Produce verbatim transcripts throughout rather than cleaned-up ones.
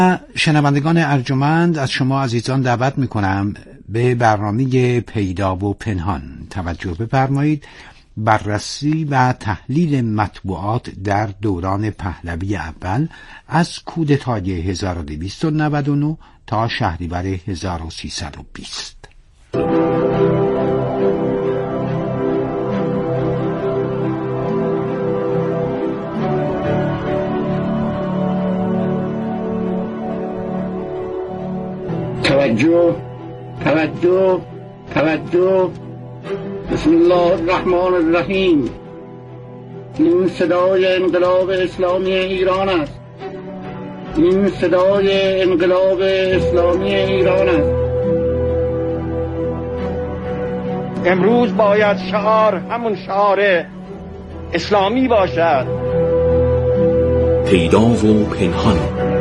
شنوندگان ارجمند، از شما عزیزان دعوت میکنم به برنامه پیدا و پنهان توجه بفرمایید. بررسی و تحلیل مطبوعات در دوران پهلوی اول از کودتای هزار و دویست و نود و نه تا شهریور هزار و سیصد و بیست. توجه توجه توجه بسم الله الرحمن الرحیم. این صدای انقلاب اسلامی ایران است. این صدای انقلاب اسلامی ایران است. امروز باید شعار همون شعار اسلامی باشد. پیدا و پنهان.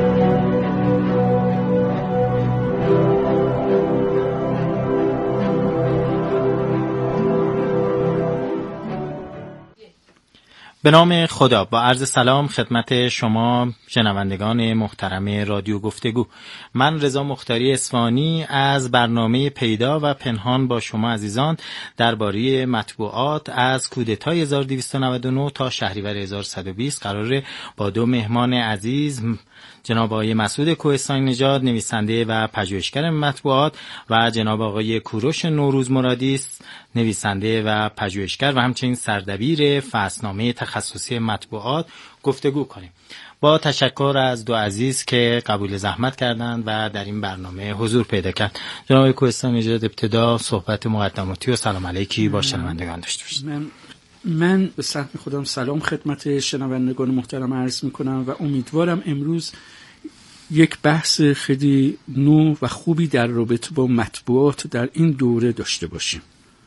به نام خدا، با عرض سلام خدمت شما شنوندگان محترم رادیو گفتگو. من رضا مختاری اصفهانی از برنامه پیدا و پنهان با شما عزیزان درباره مطبوعات از کودتای هزار و دویست و نود و نه تا شهریور هزار و سیصد و بیست قراره با دو مهمان عزیز، جناب آقای مسعود کوهستانی نژاد نویسنده و پژوهشگر مطبوعات و جناب آقای کوروش نوروز مرادیس نویسنده و پژوهشگر و همچنین سردبیر فصلنامه تخصصی مطبوعات گفتگو کنیم. با تشکر از دو عزیز که قبول زحمت کردند و در این برنامه حضور پیدا کرد. جناب آقای کوهستانی نژاد، ابتدا صحبت مقدماتی و سلام علیکی با شنوندگان داشته باشید. من من به سهم خودم سلام خدمت شنوندگان محترم عرض میکنم و امیدوارم امروز یک بحث خیلی نو و خوبی در رابطه با مطبوعات در این دوره داشته باشیم.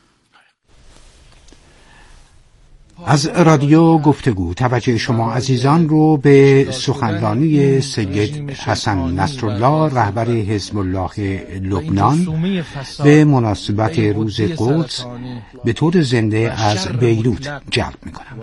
از رادیو گفتگو توجه شما عزیزان رو به سخنرانی سید حسن نصرالله رهبر حزب الله لبنان به مناسبت روز قدس به طور زنده از بیروت جلب می‌کنم.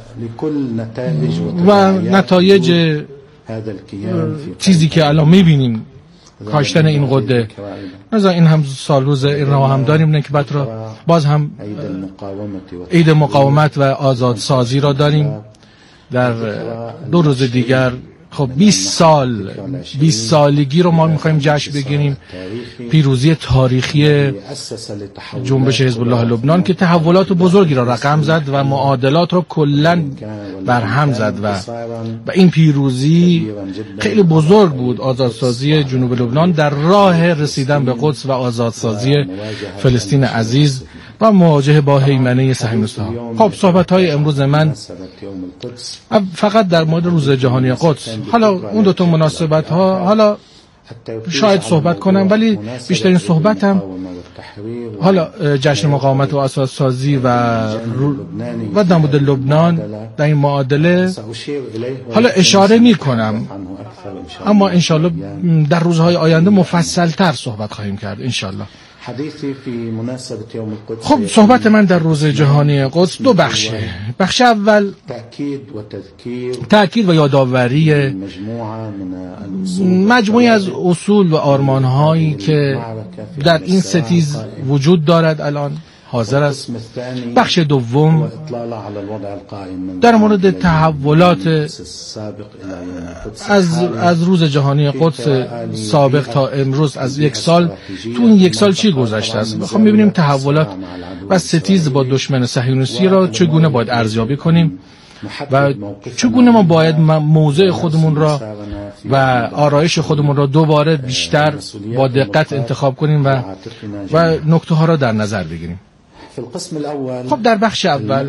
و نتایج چیزی که الان می‌بینیم، کاشتن این قده، مثلا این هم سال روز ایرنا هم داریم، نکبت را باز هم عید مقاومت و آزادسازی را داریم در دو روز دیگر. خب بیست سال بیست سالگی رو ما می‌خوایم جشن بگیریم، پیروزی تاریخی جنبش حزب الله لبنان که تحولات بزرگی را رقم زد و معادلات را کلاً برهم زد و و این پیروزی خیلی بزرگ بود. آزادسازی جنوب لبنان در راه رسیدن به قدس و آزادسازی فلسطین عزیز و مواجهه با هیمنه صهیونیست‌ها. خب صحبت‌های امروز من فقط در مورد روز جهانی قدس، حالا اون دو تا مناسبت‌ها حالا شاید صحبت کنم، ولی بیشترین صحبتم حالا جشن مقاومت و آزادسازی و و نمود لبنان در این معادله حالا اشاره می‌کنم، اما انشالله در روزهای آینده مفصل‌تر صحبت خواهیم کرد انشالله. خب صحبت من در روز جهانی قدس دو بخشه. بخش اول تأکید و یادآوری مجموعی از اصول و آرمان‌هایی که در این ستیز وجود دارد الان حاضر است. بخش دوم در مورد تحولات از از روز جهانی قدس سابق تا امروز، از یک سال، تو این یک سال چی گذشته است. میخوام ببینیم تحولات و ستیز با دشمن صهیونیستی را چگونه باید ارزیابی کنیم و چگونه ما باید موضع خودمون را و آرایش خودمون را دوباره بیشتر با دقت انتخاب کنیم و و نکته ها را در نظر بگیریم. خب در بخش اول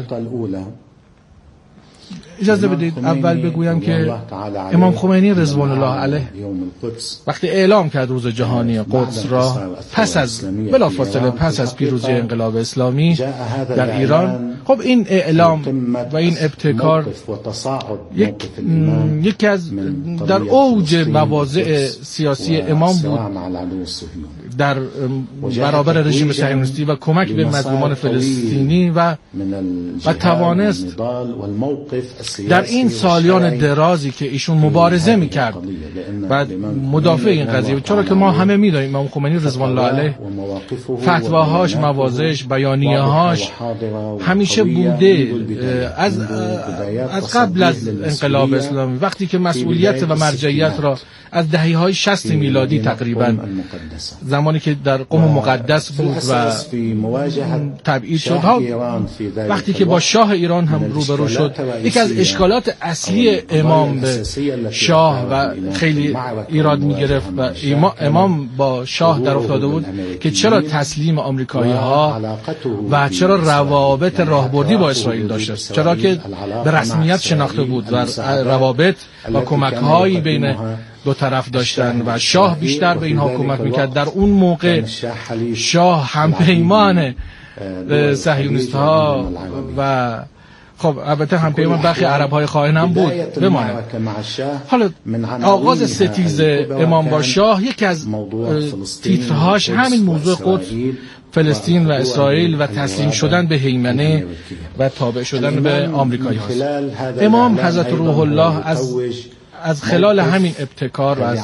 اجازه بدید اول بگویم که امام خمینی رضوان الله علیه وقتی اعلام کرد روز جهانی قدس را پس از بلافاصله پس از پیروزی انقلاب اسلامی در ایران، خب این اعلام و این ابتکار یک یکی از در اوج مواضع سیاسی امام بود در برابر رژیم صهیونیستی و کمک به مظلومان فلسطینی و و توانست در این سالیان درازی که ایشون مبارزه میکرد و مدافع این قضیه، چرا که ما همه میدونیم امام خمینی رضوان الله علیه فتواهاش، مواضعش، بیانیه‌هاش همیشه بوده از از قبل از انقلاب اسلامی، وقتی که مسئولیت و مرجعیت را از دهه‌های شصت میلادی تقریبا زمانی که در قم مقدس بود و تبعید شد ها، وقتی که با شاه ایران هم روبرو شد، یکی از اشکالات اصلی امام به شاه و خیلی ایراد میگرفت و امام با شاه در افتاده بود که چرا تسلیم آمریکایی ها و چرا روابط راهبردی با اسرائیل داشته، چرا که به رسمیت شناخته بود و روابط و کمک هایی بین دو طرف داشتن و شاه بیشتر به اینها کمک میکرد. در اون موقع شاه همپیمان صهیونیست ها و خب البته همپیمان برخی عرب های خائن هم بود بمانه. حالا آغاز ستیز امام با شاه یکی از تیترهاش همین موضوع قدس، فلسطین و اسرائیل و تسلیم شدن به هیمنه و تابع شدن به آمریکایی هاست. امام حضرت روح الله از از خلال همین ابتکار و از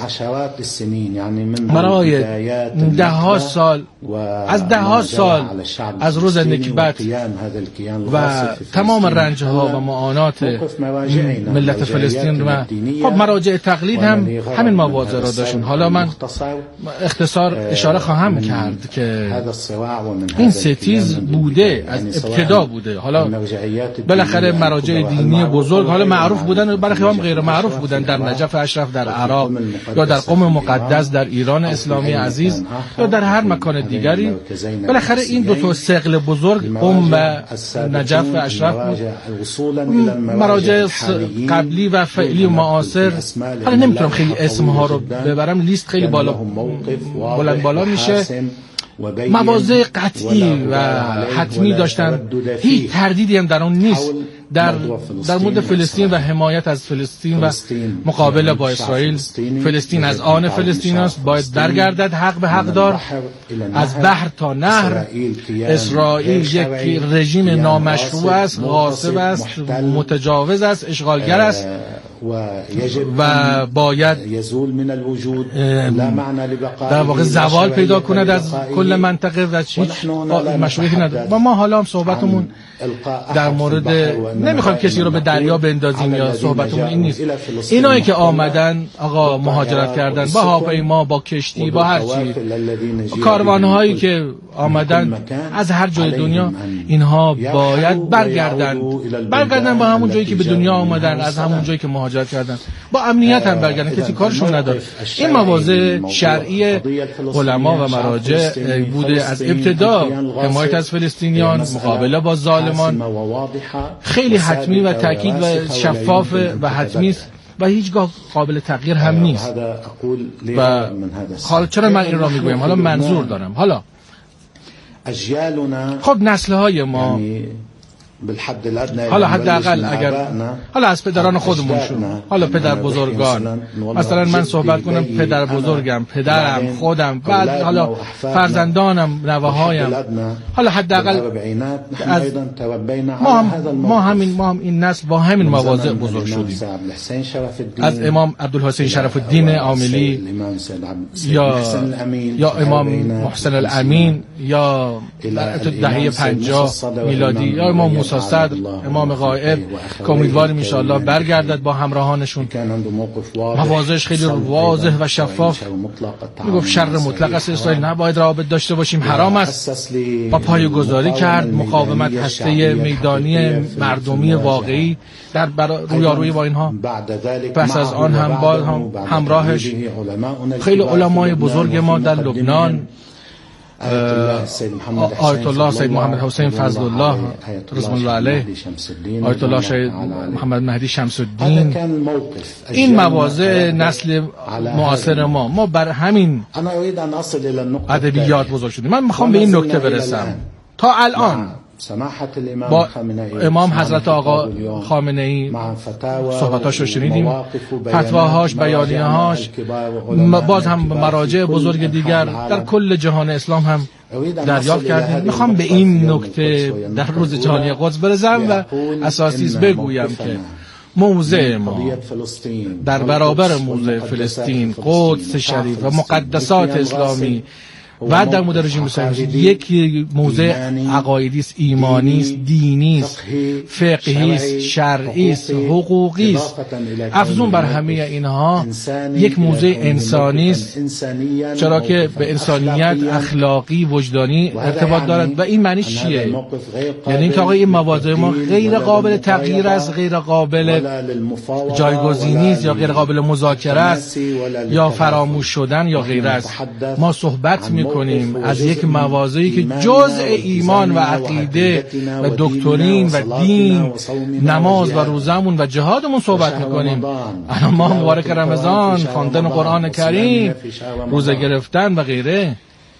برای ده ها سال از ده ها سال از روز نکبت و تمام رنج ها و معانات ملت فلسطین و خب مراجع تقلید هم همین مواضع را داشتن. حالا من اختصار اشاره خواهم کرد که این ستیز بوده، از ابتدا بوده. حالا بالاخره مراجع دینی بزرگ حالا معروف بودن و برخی هم غیر معروف بودن، در نجف اشرف در عراق یا در قم مقدس در ایران اسلامی عزیز یا در هر مکان دیگری. بالاخره این دو تا ثقل بزرگ قم و نجف اشرف بود. مراجع قبلی و فعلی و معاصر، حالا نمیتونم خیلی اسمها رو ببرم، لیست خیلی بالا بلند بالا میشه، مواضع قطعی و حتمی داشتن، هیچ تردیدی هم در اون نیست در در مورد فلسطین و حمایت از فلسطین و مقابله با اسرائیل. فلسطین از آن فلسطین است، باید برگردد حق به حق دار از بحر تا نهر. اسرائیل یک رژیم نامشروع است، غاصب است، متجاوز است، اشغالگر است و باید در واقع زوال پیدا کند از کل منطقه و هیچ مشروعیتی نداره. و ما حالا هم صحبتمون در مورد نمیخوایم کسی رو به دریا بندازیم یا صحبتمون این نیست. اینایی که آمدن آقا مهاجرت کردن با هواپیما، با کشتی، با هر چی، کاروانهایی که آمدن از هر جای دنیا، اینها باید برگردن برگردن با همون جایی که به دنیا آمدن، از همون جایی که مهاجرت کردن، با امنیت هم برگردن، کسی کارشون نداره. این مواضع شرعی علما و مراجع بوده از ابتدا، حمایت از فلسطینیان، مقابله با ظالمان، خیلی حتمی و تأکید و شفاف و حتمی است و هیچگاه قابل تغییر هم نیست. و حالا چرا من این را میگویم؟ حالا منظور دارم. حالا خب نسل‌های ما حالا حداقل اگر حالا از پدران خودمون شد، حالا پدر بزرگان، مثلا من صحبت کنم پدر بزرگم، پدرم، خودم، بعد حالا فرزندانم، نوه‌هایم، حالا حداقل از ما هم ما همین ما هم این نسل با همین مواضع بزرگ شدیم. از امام عبدالحسین شرف الدین عاملی یا یا امام محسن الامین یا دهه پنجاه میلادی یا امام موسی صدر، امام غائب که امیدواریم ان شاء الله برگردد با همراهانشون. مواضعش خیلی واضح و شفاف میگفت شر مطلق است، اسرائیل نباید روابط داشته باشیم، حرام است، و پایه‌گذاری کرد مقاومت هسته میدانی مردمی واقعی در رویارویی با اینها. پس از آن هم با هم همراهش خیلی علمای بزرگ ما در لبنان، آیت الله سید محمد حسین فضل الله رضوان الله علیه، آیت الله سید محمد مهدی شمس الدین. این مواضع نسل معاصر ما ما بر همین ادبیات بزرگ شدیم. من میخوام به این نکته برسم. تا الان با امام حضرت آقا خامنه ای صحبتاش رو شنیدیم، فتواهاش، بیانیه‌هاش، باز هم مراجع بزرگ دیگر در کل جهان اسلام هم دریافت کردیم. میخوام به این نکته در روز جهانی قدس برسم و اساسیز بگویم که موضع ما در برابر موضع فلسطین، قدس شریف و مقدسات اسلامی و در مورد رژیم صهیونیستی یک موضع عقایدی است، ایمانی است، دینی است، فقهی است، شرعی است، حقوقی است. افزون بر همه اینها یک موضع انسانی است، چرا که به انسانیت اخلاقی وجدانی ارتباط دارد. و این معنی چیه؟ یعنی اینکه آقا این مواضع ما غیر قابل تغییر است، غیر قابل جایگزینی است، یا غیر قابل مذاکره است، یا فراموش شدن یا غیره است. ما صحبت می کنیم از یک مواضعی که جزء ایمان و عقیده و دکترین و دین، نماز و روزمون و جهادمون صحبت میکنیم. الان ما مبارک رمضان، خواندن قرآن کریم، روزه گرفتن و غیره.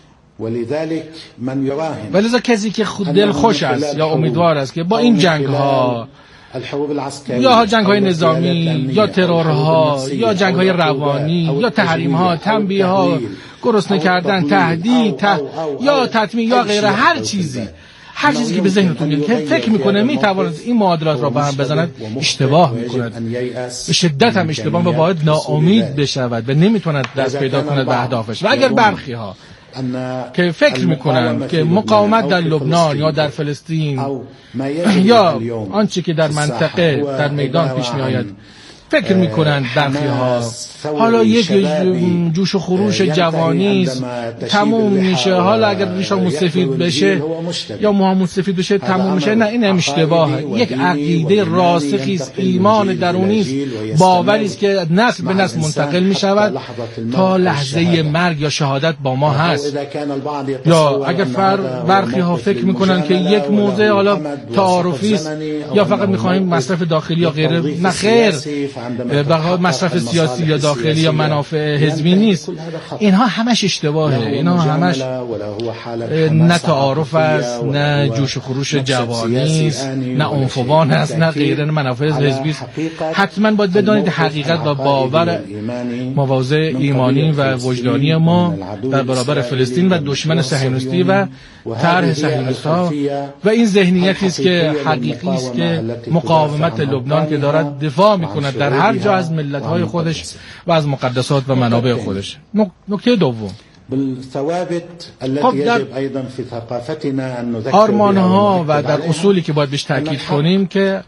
ولذا کسی که خود دل خوش است یا امیدوار است که با این جنگ ها، یا جنگ های نظامی یا ترورها یا جنگ های روانی یا تحریم ها، تنبیه ها، گرسنه کردن، تهدید ته... یا تطمیع یا غیره، هر چیزی هر چیزی که به ذهنتون میاد که فکر میکنه میتواند این معادلات را به هم بزند، اشتباه میکند، به شدت هم اشتباه، و باید ناامید بشود و نمیتواند دست پیدا کند به اهدافش. و اگر برخی ها که فکر میکنن که مقاومت در لبنان یا در فلسطین یا آنچه که در منطقه در میدان پیش میآید فکر میکنند، برخی ها حالا یک جوش و خروش جوانی تموم میشه، حالا اگر ریشمون سفید بشه یا موهامون سفید بشه تموم میشه. نه، این هم اشتباهه. یک عقیده راسخی است، ایمان درونی است، باوری است که نسل به نسل منتقل میشود تا لحظه مرگ یا شهادت با ما هست. یا اگر فر برخی ها فکر میکنن که یک موضع حالا تعارفی است یا فقط میخوایم مصرف داخلی یا غیره، نه خیر، بقا مصرف سیاسی یا داخلی یا منافع حزبی نیست. اینها همش اشتباهه، اینها همش نه تعارف است، نه جوش و خروش جوانی است، نه عنفوان است، نه غیره، نه منافع حزبی است. حتما باید بدانید حقیقت و باور مواضع ایمانی و وجدانی ما در برابر فلسطین و دشمن صهیونیستی و طرح صهیونیست‌ها و این ذهنیتی است که حقیقی است که مقاومت لبنان که دارد دفاع می‌کند در هر جا از ملت‌های خودش و از مقدسات و منابع خودش. نکته دوم، خب در آرمان‌ها و در اصولی که باید بهش تاکید کنیم که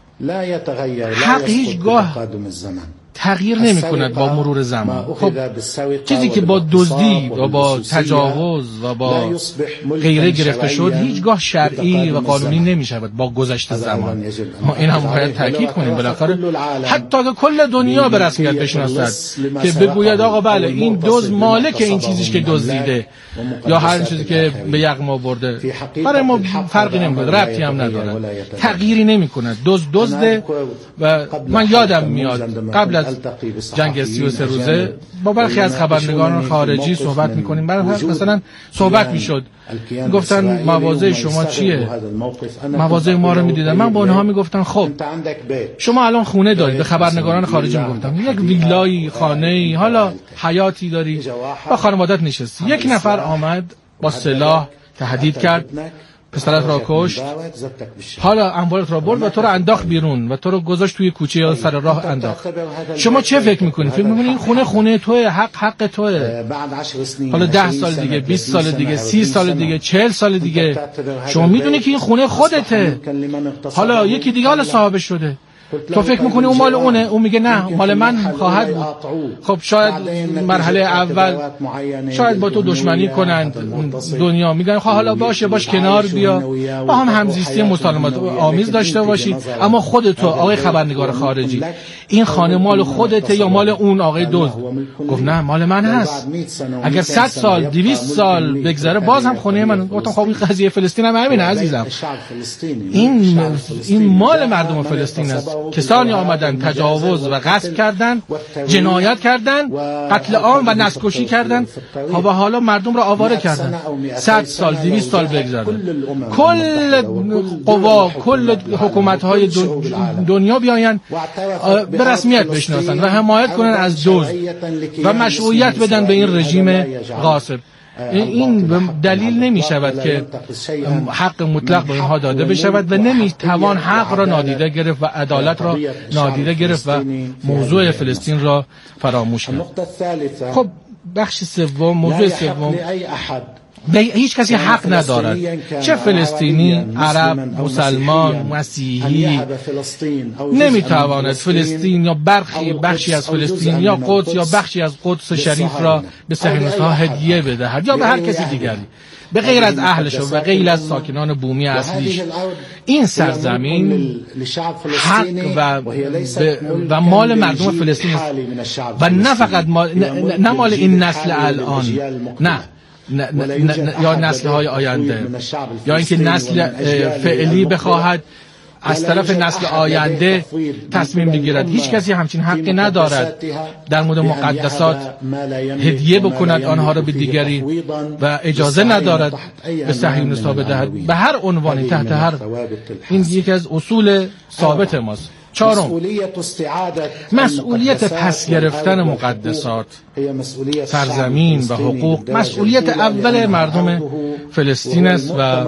حق هیچگاه تغییر نمی کند با مرور زمان. خب چیزی که با دزدی و با تجاوز و با غیره گرفته شد هیچگاه شرعی و قانونی نمی شود با گذشت زمان. ما این هم باید تاکید کنیم. بالاخره حتی که کل دنیا به رسمیت بشناسد که بگوید آقا بله این دزد مالک این چیزیش که دزدیده یا هر چیزی که به یغما برده، برای ما فرقی نمیکنه، ربطی هم نداره، تغییری نمی کند. دزد دزده. و من یادم میاد قبل از جنگ سی و سه روزه با برخی از خبرنگاران خارجی صحبت میکنیم، برای مثلا صحبت میشد، گفتن مواضع شما چیه؟ مواضع ما رو میدیدن. من با اونها میگفتم خب شما الان خونه دارید، به خبرنگاران خارجی میگفتم یک ویلای، خانه‌ای، حالا حیاتی داری، با خانوادت نشستی، یک نفر آمد با سلاح تهدید کرد، پسرت را کشت، حالا اموالت را برد و تو را انداخت بیرون و تو را گذاشت توی کوچه یا سر راه انداخت. شما چه فکر میکنید؟ فکر میکنید این خونه خونه توئه، حق حق توئه. حالا ده سال دیگه، بیست سال دیگه، سی سال دیگه، چهل سال دیگه شما میدونی که این خونه خودته، حالا یکی دیگه حالا صاحب شده، تو فکر میکنی اون مال اونه، اون میگه نه مال من خواهد بود. خب شاید مرحله اول شاید با تو دشمنی کنند، دنیا میگن خب حالا باشه باش کنار بیا، با هم همزیستی مسالمت آمیز داشته باشید، اما خود تو آقای خبرنگار خارجی این خانه مال خودته یا مال اون آقای دزد؟ گفت نه مال من هست. اگر صد سال دویست سال بگذره باز هم خونه من. گفتم خب این قضیه فلسطین هم همینه عزیزم، این این مال مردم فلسطین است. کسانی آمدن تجاوز و غصب کردن، جنایت کردن، قتل عام و نسل‌کشی کردن و حالا مردم را آواره کردن. صد سال دویست سال بگذره کل قوا کل حکومت‌های دنیا بیاین به رسمیت بشناسن و حمایت کنن از دزد و مشروعیت بدن به این رژیم غاصب. این دلیل نمی شود که حق مطلق به اینها داده بشود و نمی توان حق را نادیده گرفت و عدالت را نادیده گرفت و موضوع فلسطین را فراموش کرد. خب بخش سوم، موضوع سوم، به هیچ کسی حق ندارد، چه فلسطینی، عرب، مسلمان، مسیحی، نمیتواند فلسطین یا برخی بخشی از فلسطین یا قدس یا بخشی از قدس شریف را به صهیونیست‌ها هدیه بدهد یا به هر کسی دیگری به غیر از اهلش و به غیر از ساکنان بومی اصلیش. این سرزمین حق و, و مال مردم فلسطین است و نه فقط مال، نه, نه مال این نسل الان، نه نه نه نه یا نسل‌های آینده، یا اینکه نسل فعلی بخواهد از طرف نسل آینده تصمیم بگیرد. هیچ کسی همچین حقی ندارد در مورد مقدسات هدیه بکند آنها را به دیگری و اجازه ندارد به صهیونیست‌ها بدهد به هر عنوانی تحت هر. این یکی از اصول ثابت ماست. چهارم، مسئولیت پس گرفتن مقدسات، سرزمین و حقوق مسئولیت اول مردم فلسطین است و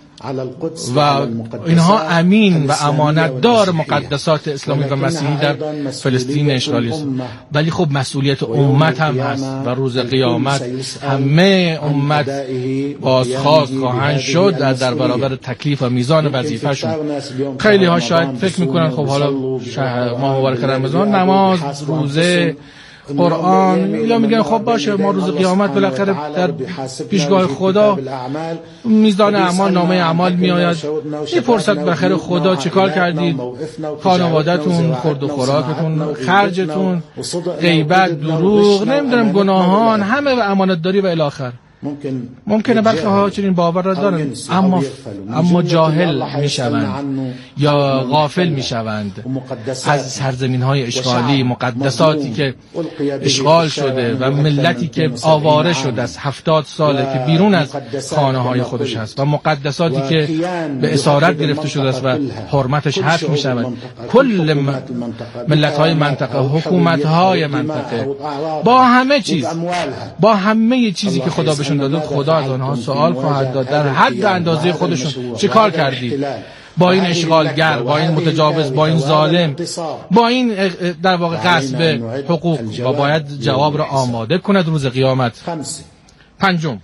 و اینها امین و امانت دار مقدسات اسلامی و مسیحی در فلسطین اشغالی است. ولی خب مسئولیت امت هم هست و روز قیامت همه امت بازخواست خواهند شد در برابر تکلیف و میزان وظیفه‌شون. خیلی ها شاید فکر میکنن خب حالا ماه مبارک رمضان، نماز، روزه، قرآن، یا میگن خب باشه ما روز قیامت بالاخره در پیشگاه خدا میزان اعمال، نامه اعمال میآید، میپرسد بالاخره خدا چیکار کردید، خانواده‌تون، خورد و خوراکتون، خرجتون، غیبت، دروغ، نمیدونم گناهان، همه و امانتداری و الی آخر. ممکنه برخی ها چنین باور را دارند اما اما جاهل میشوند یا غافل میشوند از سرزمین های اشغالی، مقدساتی که اشغال شده و ملتی که آواره شده از هفتاد ساله که بیرون از خانه های خودش هست و مقدساتی که به اسارت گرفته شده است و حرمتش حفظ میشود. کل ملت های منطقه، حکومت های منطقه، با همه چیز، با همه چیزی که خدا بهشون داده، خدا از آنها سوال خواهد داد در حد اندازه خودشون چه کار کردید با این اشغالگر، با این متجاوز، با این ظالم، با این در واقع غصب حقوق، و باید جواب را آماده کند روز قیامت. پنجم،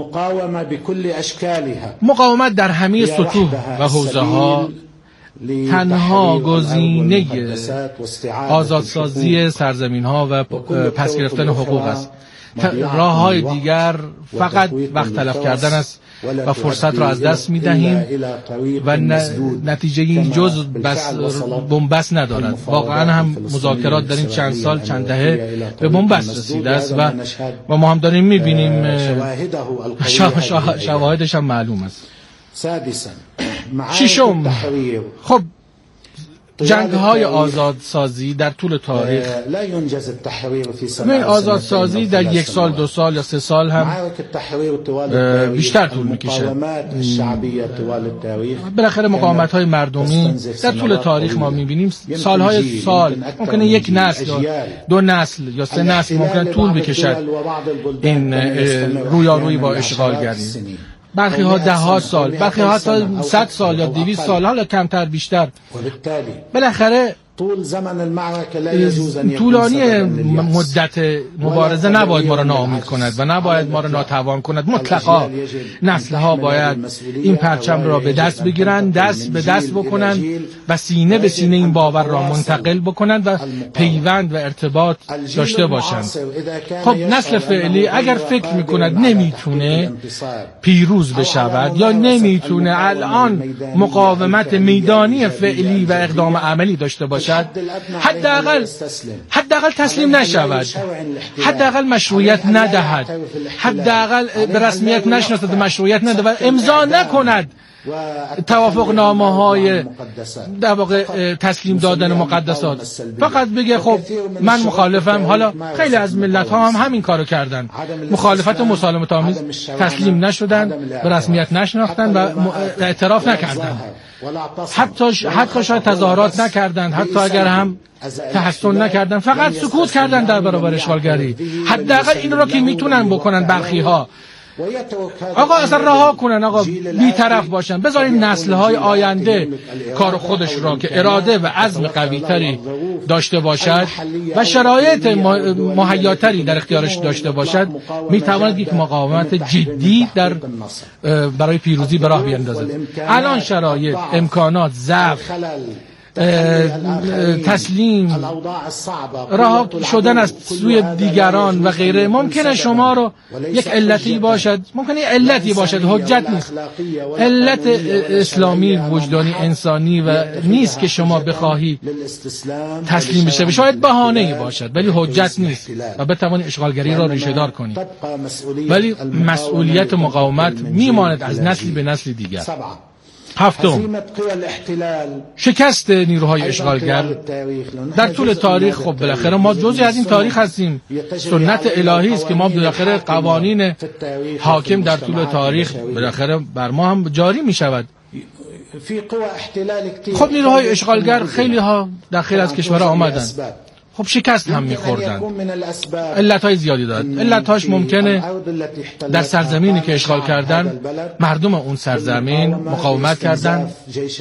مقاومت در همه سطوح و حوزه ها تنها گزینه آزادسازی سرزمین ها و پس گرفتن حقوق است. راه های دیگر فقط وقت تلف کردن است و فرصت را از دست می دهیم و نتیجه جز بس بنبست ندارد. واقعا هم مذاکرات در این چند سال، چند دهه به بنبست رسیده است و و ما هم داریم می بینیم، شواهدش هم معلوم است. ششم، خب جنگ های آزادسازی در طول تاریخ، این آزادسازی در یک سال، دو سال یا سه سال هم بیشتر طول میکشه. بالاخره مقاومت های مردمی در طول تاریخ ما میبینیم سالهای سال، ممکنه یک نسل یا دو نسل یا سه نسل ممکنه طول بکشد این رویارویی با اشغالگری. برخی ها ده ها سال، برخی ها تا صد سال یا دویست سال، حالا کمتر بیشتر. بالاخره طولانی مدت مبارزه نباید ما را ناامید کند و نباید ما را ناتوان کند. مطلقا نسل‌ها باید این پرچم را به دست بگیرند، دست به دست بکنند و سینه به سینه این باور را منتقل بکنند و پیوند و ارتباط داشته باشند. خب نسل فعلی اگر فکر میکند نمیتونه پیروز بشود یا نمیتونه الان مقاومت میدانی فعلی و اقدام عملی داشته باشد، حداقل حداقل تسلیم نشود، حداقل مشروعیت ندهد، حداقل به رسمیت نشناسد، مشروعیت ندهد و امضا نکند توافق نامه های در واقع تسلیم دادن مقدسات. فقط بگه خب من مخالفم. حالا خیلی از ملت ها هم همین کارو کردن، مخالفت و مسالمت آمیز تسلیم نشدن، به رسمیت نشناختن و اعتراف نکردن، حتی حتی شاید تظاهرات نکردند، حتی اگر هم تحسن نکردن، فقط سکوت کردن در برابر اشغالگری. حداقل این را که میتونن بکنن برخی ها آقا اصلا رها کنن، آقا بی‌طرف باشن، بذارین نسل‌های آینده کار خودش را که اراده و عزم قوی‌تری داشته باشد و شرایط مهیاتری در اختیارش داشته باشد، میتواند یک مقاومت جدی در برای پیروزی به راه بیندازد. الان شرایط، امکانات، ضعف، تسلیم، رها شدن از سوی دیگران و غیره ممکنه شما رو یک علتی باشد، ممکنه علتی باشد، حجت نیست. علت اسلامی وجدانی انسانی و نیست که شما بخواهی تسلیم بشه، شاید بهانه‌ای باشد ولی حجت نیست و بتوانی اشغالگری را ریشه دار کنی، ولی مسئولیت مقاومت میماند از نسلی به نسل دیگر. هفتم، شکست نیروهای اشغالگر در طول تاریخ. خب بالاخره ما جزئی از این تاریخ هستیم، سنت الهی است که ما بالاخره قوانین حاکم در طول تاریخ بالاخره بر ما هم جاری می شود. خب نیروهای اشغالگر خیلی ها در خیلی از کشورها آمدن، خب شکست هم می‌خوردن. علت‌های زیادی دارد. علت‌هاش ممکنه در سرزمینی که اشغال کردن مردم اون سرزمین مقاومت کردن،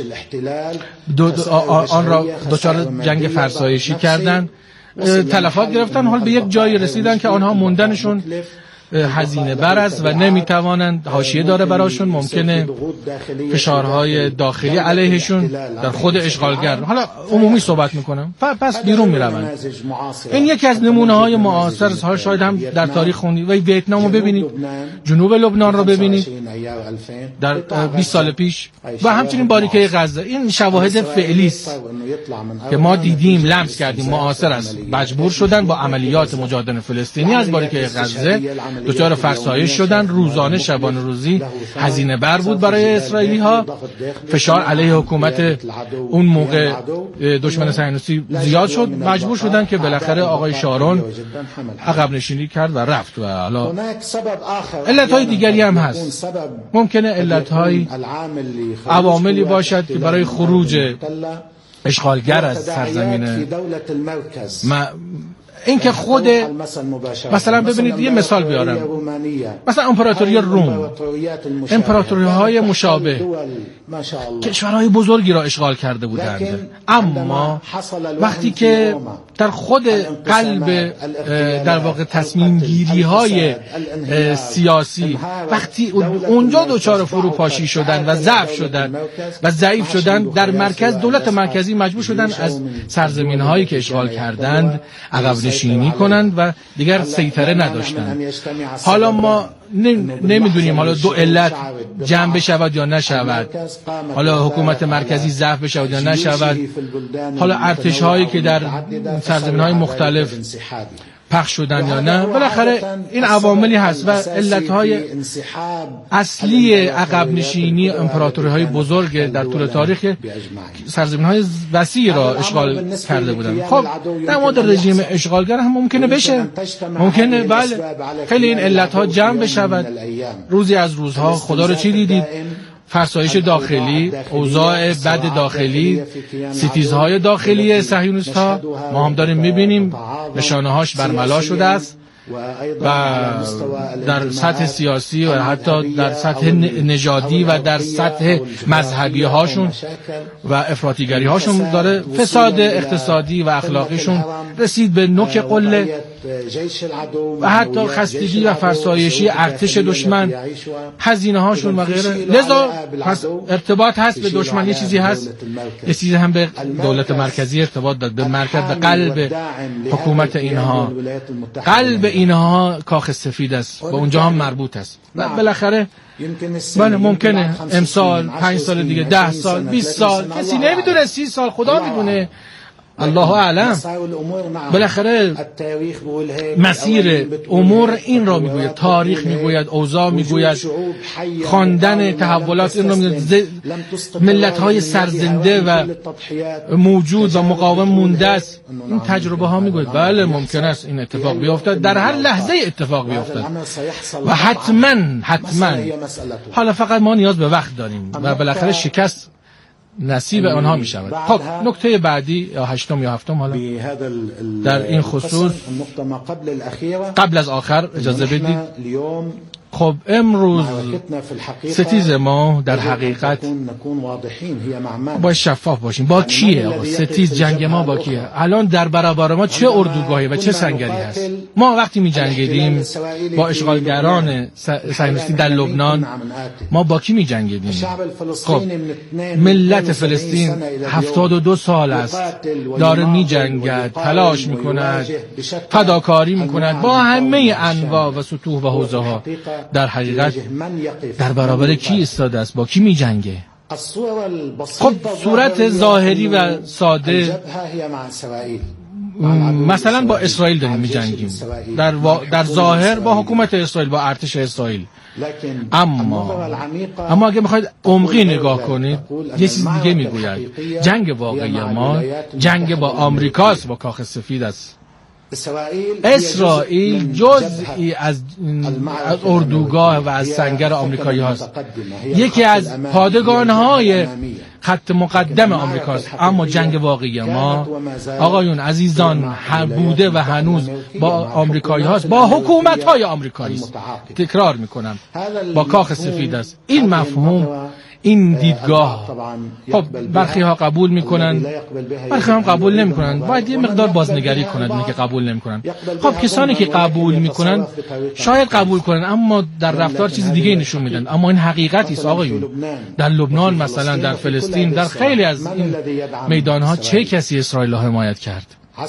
دو دو آن را دچار جنگ فرسایشی کردن، تلفات گرفتن، حال به یک جایی رسیدن که آنها موندنشون هزینه بر است و نمیتوانند، حاشیه داره براشون، ممکنه فشارهای داخلی علیهشون در خود اشغالگر، حالا عمومی صحبت میکنم، پس بیرون میروند. این یکی از نمونه های معاصر است. شاید هم در تاریخ خوندید و ویتنام رو ببینید، جنوب لبنان رو ببینید در بیست سال پیش و همچنین باریکه غزه. این شواهد فعلی است که ما دیدیم، لمس کردیم، معاصر است. مجبور شدن با عملیات مجاهدین فلسطینی از باریکه غزه دچار فرسایش شدن، روزانه شبانه روزی هزینه بر بود برای اسرائیلی ها، فشار علیه حکومت اون موقع دشمن صهیونیستی زیاد شد، مجبور شدن که بالاخره آقای شارون عقب نشینی کرد و رفت. و حالا علتهای دیگری هم هست، ممکنه علتهای عواملی باشد که برای خروج اشغالگر از سرزمین ما این که خود مثلا ببینید یه مثال بیارم، مثلا امپراتوری روم، امپراتوری های مشابه کشورهای بزرگی را اشغال کرده بودند، اما وقتی که در خود قلب در واقع تصمیم گیری های سیاسی وقتی اونجا دچار فروپاشی شدن و ضعف شدن و ضعیف شدن، در مرکز دولت مرکزی مجبور شدن از سرزمین هایی که اشغال کردند عقب نشینی کنند و دیگر سیطره نداشتند. حالا ما نمیدونیم حالا دو علت جمع بشود یا نشود، حالا حکومت مرکزی ضعف بشود یا نشود، حالا ارتش هایی که در سرزمین های مختلف پخش شدن یا نه، بالاخره این عواملی هست و علتهای اصلی عقب نشینی امپراتوری های بزرگ در طول تاریخ سرزمین های وسیع را اشغال کرده بودند. خب در مورد رژیم اشغالگر هم ممکنه بشه، ممکنه بله خیلی این علتها جمع بشود. روزی از روزها خدا رو چی دیدید؟ فرسایش داخلی، اوضاع بد داخلی، ستیزهای داخلی صهیونیست‌ها ما هم داریم می‌بینیم، نشانه‌هاش برملا شده است و در سطح سیاسی و حتی در سطح نژادی و در سطح مذهبی هاشون و افراطیگری هاشون داره، فساد اقتصادی و اخلاقیشون رسید به نوک قله و حتی خستگی و فرسایشی ارتش دشمن، هزینه هاشون و غیره. لذا ارتباط هست به دشمن، یه چیزی هست، یه چیزی هم به دولت مرکزی ارتباط داد، به مرکز، به قلب حکومت اینها. قلب اینها کاخ سفید است و اونجا هم مربوط است و بالاخره بله ممکنه امسال، پنج سال دیگه، ده سال، بیست سال، کسی نمیدونه، سی سال، خدا میدونه، الله اعلم. بالاخره مسیر امور این را میگوید، تاریخ میگوید، اوضاع میگوید، خواندن تحولات این را میگوید. ملت های سرزنده و موجود و مقاوم مونده است، این تجربه ها میگوید بله ممکن است این اتفاق بیفتد، در هر لحظه اتفاق بیفتد و حتما حتما حالا فقط ما نیاز به وقت داریم و بالاخره شکست نصیب آنها می شود. خب نکته بعدی یا هشتم یا هفتم حالا در این خصوص قبل از آخر اجازه بدید خب امروز ستیز ما در حقیقت با شفاف باشیم. با کیه؟ ستیز جنگ ما با کیه؟ الان در برابر ما چه اردوگاهی و چه سنگری هست؟ ما وقتی می جنگیدیم با اشغالگران صهیونیستی در لبنان، ما با کی می جنگیدیم؟ خب ملت فلسطین هفتاد و دو سال است داره می جنگد، تلاش می کند، فداکاری می کند با همه انواع و سطوح و حوزه ها. در حقیقت در برابر کی ایستاده است؟ با کی می جنگه؟ خب صورت ظاهری و ساده مثلا با اسرائیل داریم می جنگیم، در, و... در ظاهر با حکومت اسرائیل، با ارتش اسرائیل. اما اما اگه بخواید عمقی نگاه کنید یه چیز دیگه میگوید. جنگ واقعی ما جنگ با آمریکاست، با کاخ سفید است. اسرائیل جزئی از اردوگاه و از سنگر آمریکایی هاست، یکی از پادگان‌های خط مقدم آمریکاست. اما جنگ واقعی ما آقایون عزیزان بوده و هنوز با آمریکایی هاست، با حکومت های آمریکایی است. تکرار میکنم، با کاخ سفید است. این مفهوم، این دیدگاه، خب برخی ها قبول میکنن، برخی هم قبول نمیکنن. باید یه مقدار بازنگری کنند اینه که قبول نمیکنن. خب کسانی که قبول میکنن شاید قبول کنن، اما در رفتار چیز دیگه نشون میدن. اما این حقیقتی است آقایون. در لبنان مثلا، در فلسطین، در خیلی از این میدان ها چه کسی اسرائیل را حمایت کرد؟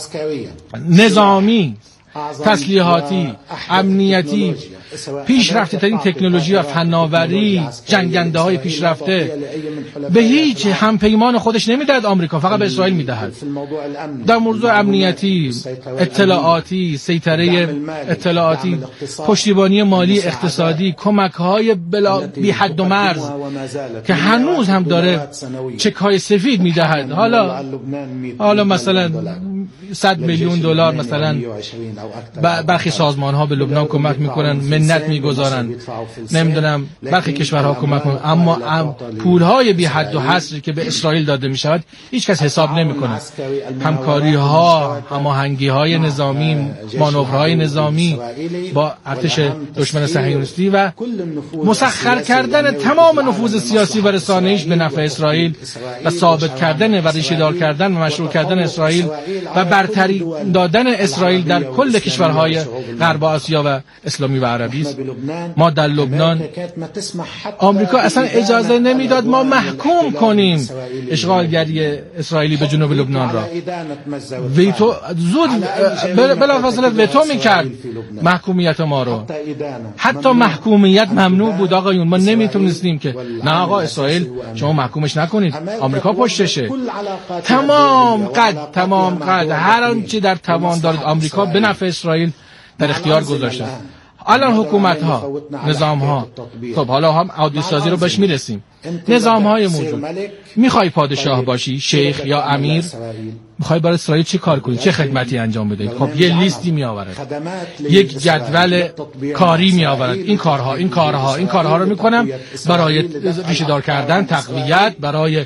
نظامی، تسلیحاتی، امنیتی، پیشرفته ترین تکنولوژی و فناوری، جنگنده های پیشرفته. به هیچ همپیمان خودش نمیدهد آمریکا، فقط به اسرائیل میدهد. در موضوع امنیتی، اطلاعاتی، سیطره اطلاعاتی، پشتیبانی مالی، اقتصادی، کمک های بلا بی حد و مرز که هنوز هم داره چک های سفید میدهد. حالا حالا مثلا صد میلیون دلار مثلا برخی سازمان ها به لبنان کمک میکنن، منت میگذارن، نمیدونم برخی کشورها کمک میکنن، اما پول های بی حد و حصری که به اسرائیل داده میشود هیچ کس حساب نمیکنه. همکاری ها، هماهنگی های نظامی، مانورهای نظامی با ارتش دشمن صهیونیستی و مسخر کردن تمام نفوذ سیاسی و رسانه‌ایش به نفع اسرائیل و ثابت کردن و ریشه‌دار کردن و مشروع کردن اسرائیل و برتری دادن اسرائیل در کل کشورهای غرب آسیا و اسلامی و عربی است. ما در لبنان آمریکا اصلا اجازه نمیداد ما محکوم کنیم اشغالگری اسرائیلی به جنوب لبنان را. ویتو زود بلافاصله ویتو میکرد محکومیت ما رو. حتی محکومیت ممنوع بود آقایون. ما نمیتونستیم که نه آقا اسرائیل شما محکومش نکنید، آمریکا پشتشه. تمام قد تمام قد هر آنچه در توان دارد آمریکا به نفع اسرائیل در اختیار گذاشته. الان حکومت ها، نظام ها، خب حالا هم عادی سازی رو بهش میرسیم. نظام های موجود، میخوای پادشاه باشی، شیخ یا امیر، میخوای برای اسرائیل چه کار کنی، چه خدمتی انجام بدهی؟ خب یه لیستی میآورد، یک جدول کاری میآورد. این کارها این کارها این کارها رو میکنم برای ریشه دار کردن، تقویت، برای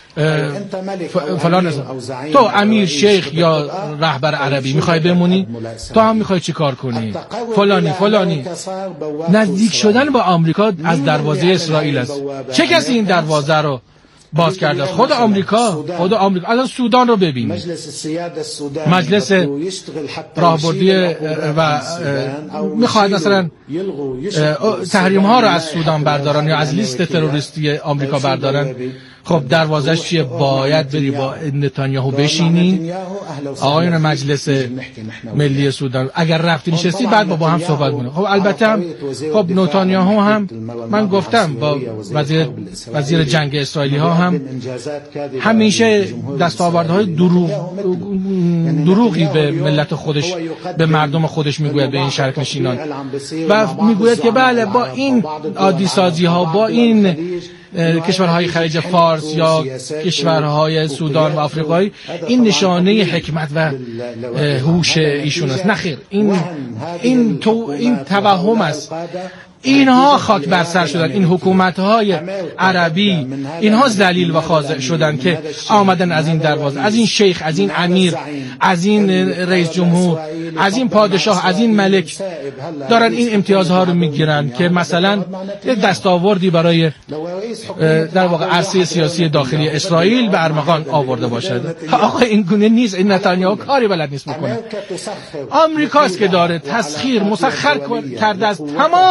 فلان. تو امیر، شیخ یا رهبر عربی میخوای بمونی؟ تو هم میخوای چی کار کنی؟ فلانی فلانی. نزدیک شدن با آمریکا از دروازه اسرائیل است. چه کسی این دروازه رو باز کرده است؟ خود آمریکا. خود آمریکا. الان سودان رو ببین، مجلس راهبردی و میخواد مثلا تحریم ها رو از سودان بردارن یا از لیست تروریستی آمریکا بردارن. خب دروازش چیه؟ باید بری با نتانیاهو بشینی، آقایون مجلس ملی سودان، اگر رفتی نشستی بعد با, با هم صحبت کنیم. خب البته هم خب نتانیاهو هم من گفتم با وزیر وزیر جنگ اسرائیلی ها هم همیشه دستاوردهای دروغ دروغی به ملت خودش، به مردم خودش میگوید، به این شرک نشینان، و میگوید که بله با این عادی سازی ها، با این کشورهای خلیج فارس یا کشورهای سودان و آفریقایی، این نشانه حکمت و هوش ایشون است. نخیر، این این تو این توهم است. اینها خاک بر سر شدن. این حکومت‌های عربی اینها ذلیل و خاضع شدن که آمدن از این دروازه، از این شیخ، از این امیر، از این رئیس جمهور، از این پادشاه، از این ملک دارن این امتیازها رو میگیرن که مثلا دستاوردی برای در واقع عرصه سیاسی داخلی اسرائیل به ارمغان آورده باشد. آقا این گونه نیست. این نتانیاهو کاری بلد نیست میکنه. آمریکاست که داره تسخیر مسخر کرده از تمام